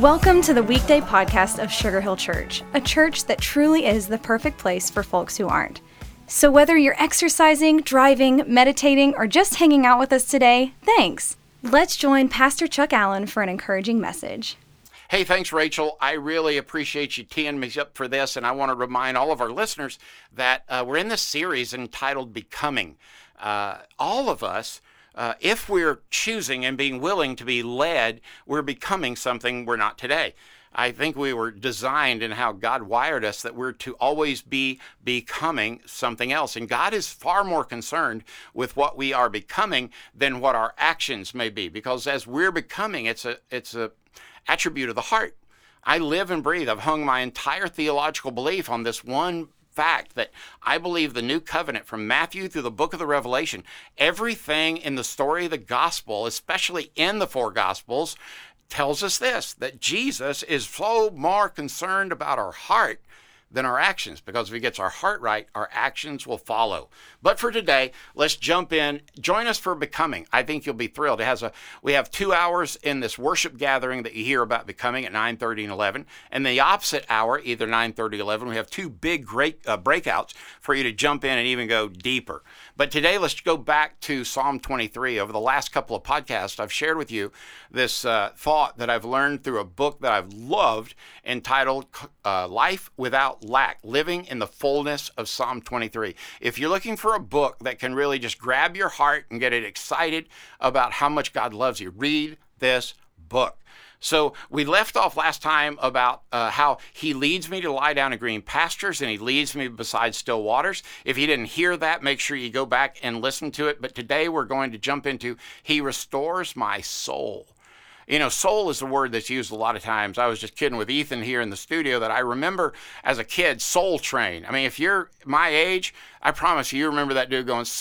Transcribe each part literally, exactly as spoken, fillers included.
Welcome to the weekday podcast of Sugar Hill Church, a church that truly is the perfect place for folks who aren't. So whether you're exercising, driving, meditating, or just hanging out with us today, thanks. Let's join Pastor Chuck Allen for an encouraging message. Hey, thanks, Rachel. I really appreciate you teeing me up for this, and I want to remind all of our listeners that uh, we're in this series entitled Becoming. Uh, all of us, uh, if we're choosing and being willing to be led, we're becoming something we're not today. I think we were designed in how God wired us that we're to always be becoming something else. And God is far more concerned with what we are becoming than what our actions may be. Because as we're becoming, it's a it's a attribute of the heart. I live and breathe. I've hung my entire theological belief on this one fact that I believe the new covenant from Matthew through the book of the Revelation, everything in the story of the gospel, especially in the four gospels, tells us this, that Jesus is so more concerned about our heart than our actions, because if he gets our heart right, our actions will follow. But for today, let's jump in. Join us for Becoming. I think you'll be thrilled. It has a we have two hours in this worship gathering that you hear about Becoming at nine thirty and eleven. And the opposite hour, either nine thirty, eleven, we have two big great uh, breakouts for you to jump in and even go deeper. But today, let's go back to Psalm twenty-three. Over the last couple of podcasts, I've shared with you this uh, thought that I've learned through a book that I've loved entitled uh, Life Without Lack, Living in the Fullness of Psalm twenty-three. If you're looking for a book that can really just grab your heart and get it excited about how much God loves you, read this book. So we left off last time about uh, how he leads me to lie down in green pastures and he leads me beside still waters. If you didn't hear that, make sure you go back and listen to it. But today we're going to jump into he restores my soul. You know, soul is a word that's used a lot of times. I was just kidding with Ethan here in the studio that I remember as a kid, Soul Train. I mean, if you're my age, I promise you, you remember that dude going,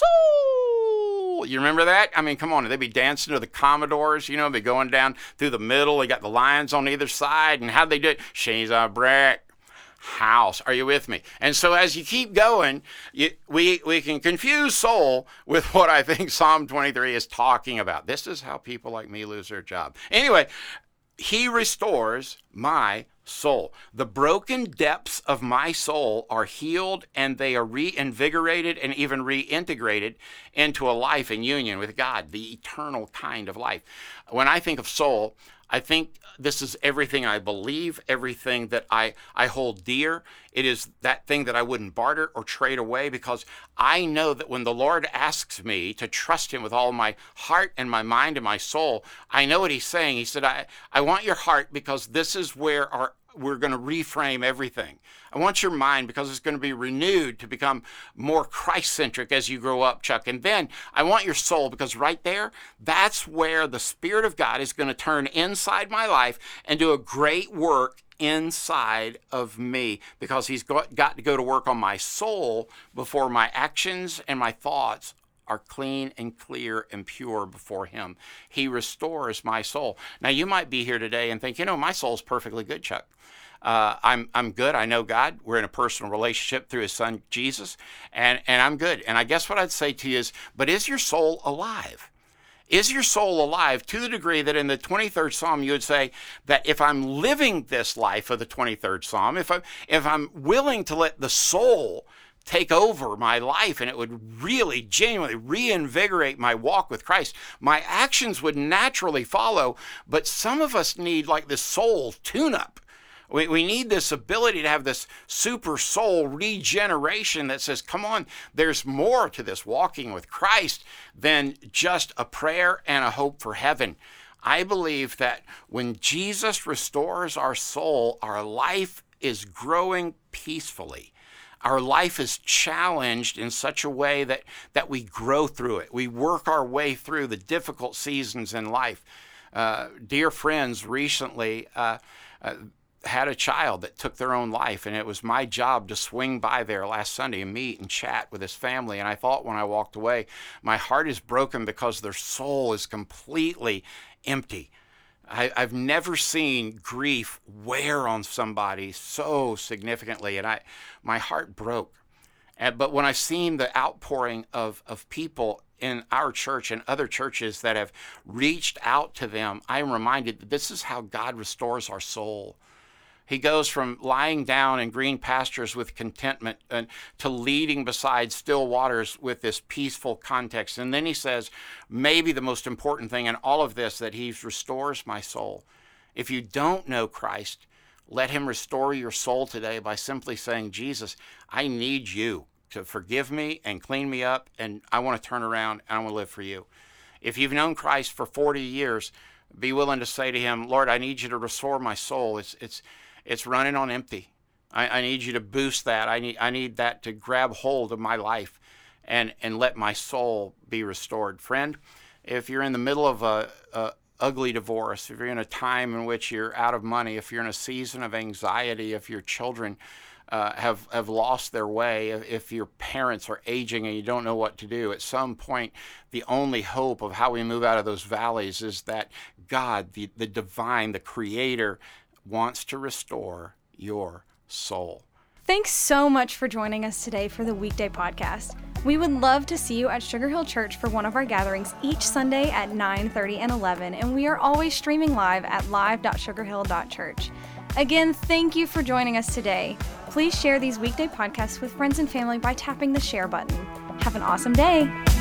soul. You remember that? I mean, come on, they'd be dancing to the Commodores, you know, they'd be going down through the middle. They got the lions on either side. And how'd they do it? She's a brick house. Are you with me? And so as you keep going, you, we, we can confuse soul with what I think Psalm twenty-three is talking about. This is how people like me lose their job. Anyway, he restores my soul. The broken depths of my soul are healed and they are reinvigorated and even reintegrated into a life in union with God, the eternal kind of life. When I think of soul, I think this is everything I believe, everything that I, I hold dear. It is that thing that I wouldn't barter or trade away, because I know that when the Lord asks me to trust him with all my heart and my mind and my soul, I know what he's saying. He said, I, I want your heart because this is where our we're going to reframe everything. I want your mind because it's going to be renewed to become more Christ-centric as you grow up, Chuck. And then I want your soul because right there, that's where the Spirit of God is going to turn inside my life and do a great work inside of me, because he's got, got to go to work on my soul before my actions and my thoughts are clean and clear and pure before him. He restores my soul. Now, you might be here today and think, you know, my soul's perfectly good, Chuck. Uh, I'm I'm good. I know God. We're in a personal relationship through his son, Jesus, and, and I'm good. And I guess what I'd say to you is, but is your soul alive? Is your soul alive to the degree that in the twenty-third Psalm you would say that if I'm living this life of the twenty-third Psalm, if, I, if I'm willing to let the soul take over my life and it would really genuinely reinvigorate my walk with Christ, my actions would naturally follow. But some of us need like this soul tune-up. We, we need this ability to have this super soul regeneration that says, come on, there's more to this walking with Christ than just a prayer and a hope for heaven. I believe that when Jesus restores our soul, our life is growing peacefully. Our life is challenged in such a way that, that we grow through it. We work our way through the difficult seasons in life. Uh, dear friends recently uh, uh, had a child that took their own life, and it was my job to swing by there last Sunday and meet and chat with his family. And I thought when I walked away, my heart is broken because their soul is completely empty. I, I've never seen grief wear on somebody so significantly, and I, my heart broke. And, but when I seen the outpouring of, of people in our church and other churches that have reached out to them, I am reminded that this is how God restores our soul. He goes from lying down in green pastures with contentment and to leading beside still waters with this peaceful context. And then he says, maybe the most important thing in all of this, that he restores my soul. If you don't know Christ, let him restore your soul today by simply saying, Jesus, I need you to forgive me and clean me up, and I want to turn around and I want to live for you. If you've known Christ for forty years, be willing to say to him, Lord, I need you to restore my soul. It's it's it's running on empty. I, I need you to boost that. I need I need that to grab hold of my life and, and let my soul be restored. Friend, if you're in the middle of a, a ugly divorce, if you're in a time in which you're out of money, if you're in a season of anxiety, if your children uh, have, have lost their way, if, if your parents are aging and you don't know what to do, at some point, the only hope of how we move out of those valleys is that God, the, the divine, the creator, wants to restore your soul. Thanks so much for joining us today for the Weekday Podcast. We would love to see you at Sugar Hill Church for one of our gatherings each Sunday at nine thirty and eleven, and we are always streaming live at live dot sugar hill dot church. Again, thank you for joining us today. Please share these weekday podcasts with friends and family by tapping the share button. Have an awesome day.